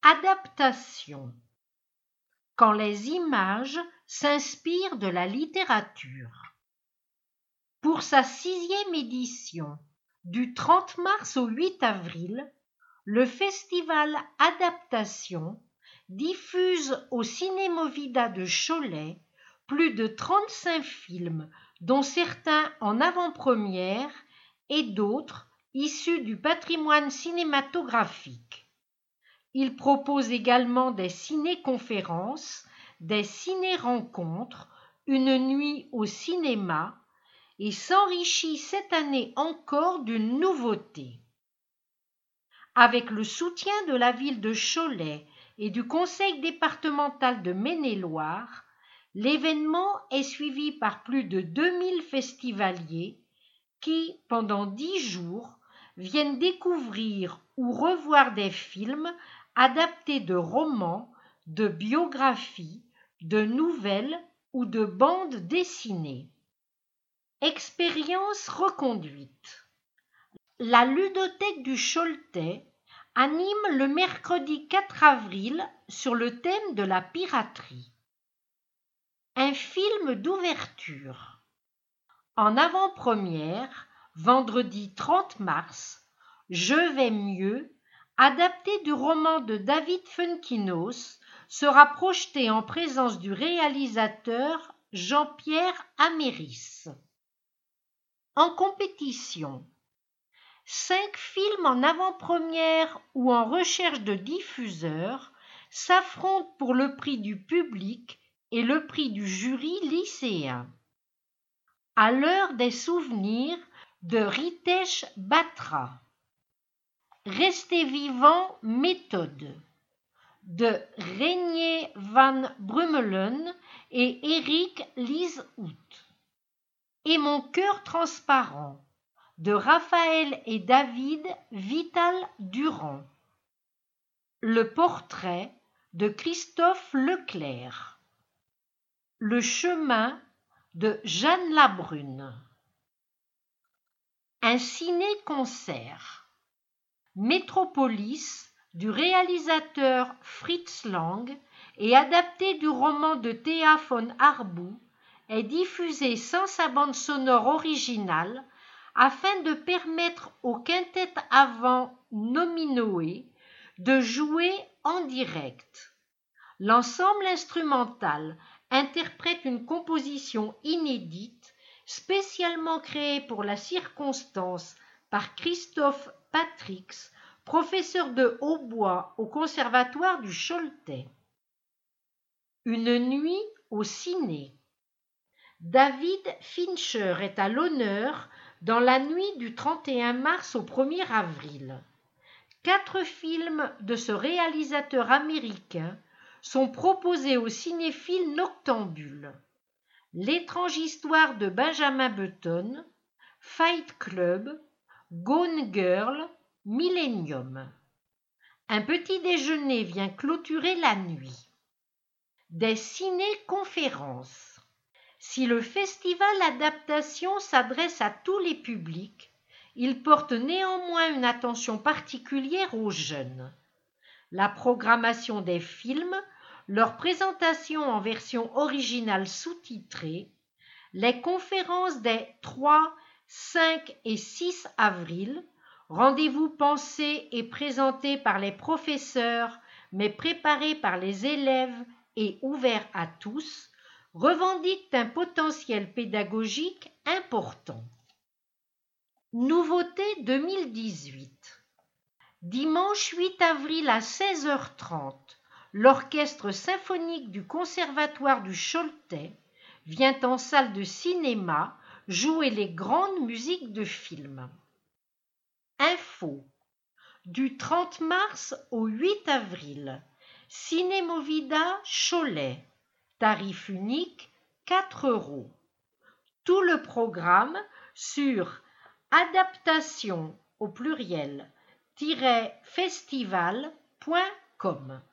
Adaptation. Quand les images s'inspirent de la littérature. Pour sa 6e édition, du 30 mars au 8 avril, le festival Adaptation diffuse au Cinémovida de Cholet plus de 35 films, dont certains en avant-première et d'autres issus du patrimoine cinématographique. Il propose également des ciné-conférences, des ciné-rencontres, une nuit au cinéma et s'enrichit cette année encore d'une nouveauté. Avec le soutien de la ville de Cholet et du conseil départemental de Maine-et-Loire, l'événement est suivi par plus de 2000 festivaliers qui, pendant 10 jours, viennent découvrir ou revoir des films adaptés de romans, de biographies, de nouvelles ou de bandes dessinées. Expérience reconduite. La ludothèque du Choletais anime le mercredi 4 avril sur le thème de la piraterie. Un film d'ouverture. En avant-première, vendredi 30 mars, Je vais mieux, adapté du roman de David Fuenquinos, sera projeté en présence du réalisateur Jean-Pierre Améris. En compétition, 5 films en avant-première ou en recherche de diffuseur s'affrontent pour le prix du public et le prix du jury lycéen. À l'heure des souvenirs de Ritesh Batra. Rester vivant méthode de Reinier van Brummelen et Eric Lieshout. Et Mon cœur transparent de Raphaël et David Vital-Durand. Le portrait de Christophe Leclerc. Le chemin de Jeanne Labrune. Un ciné-concert. Métropolis du réalisateur Fritz Lang et adapté du roman de Thea von Harbou est diffusé sans sa bande sonore originale afin de permettre au quintet avant Nominoé de jouer en direct. L'ensemble instrumental interprète une composition inédite spécialement créée pour la circonstance par Christophe Patrix, professeur de hautbois au Conservatoire du Choletais. Une nuit au ciné. David Fincher est à l'honneur dans la nuit du 31 mars au 1er avril. 4 films de ce réalisateur américain sont proposés aux cinéphiles noctambules. L'étrange histoire de Benjamin Button, Fight Club, Gone Girl, Millennium. Un petit déjeuner vient clôturer la nuit. Des ciné-conférences. Si le festival Adaptation s'adresse à tous les publics, il porte néanmoins une attention particulière aux jeunes. La programmation des films, leur présentation en version originale sous-titrée, les conférences des 3, 5 et 6 avril, rendez-vous pensés et présentés par les professeurs, mais préparés par les élèves et ouverts à tous, revendiquent un potentiel pédagogique important. Nouveauté 2018. Dimanche 8 avril à 16h30, l'Orchestre symphonique du Conservatoire du Choletais vient en salle de cinéma jouer les grandes musiques de films. Info. Du 30 mars au 8 avril, Cinémovida Cholet. Tarif unique, 4 €. Tout le programme sur adaptation au pluriel-festival.com.